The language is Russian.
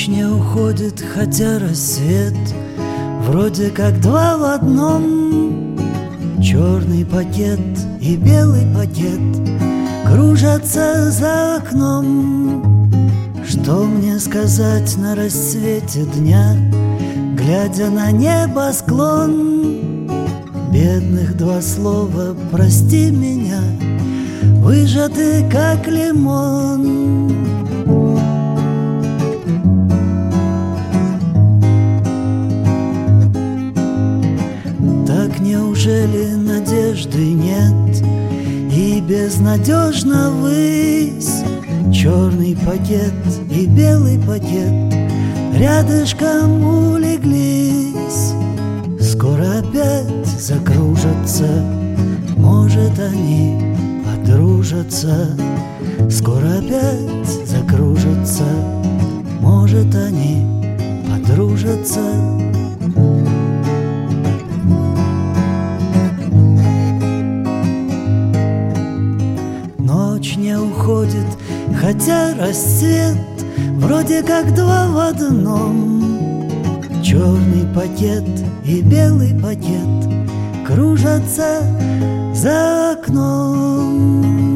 Ночь не уходит, хотя рассвет вроде как два в одном. Черный пакет и белый пакет кружатся за окном. Что мне сказать на рассвете дня, глядя на небосклон? Бедных два слова «прости меня» выжаты как лимон. Так неужели надежды нет и безнадежно высь? Черный пакет и белый пакет рядышком улеглись. Скоро опять закружатся, может, они подружатся. Скоро опять закружатся, может, они подружатся. Ночь не уходит, хотя рассвет вроде как два в одном. Черный пакет и белый пакет кружатся за окном.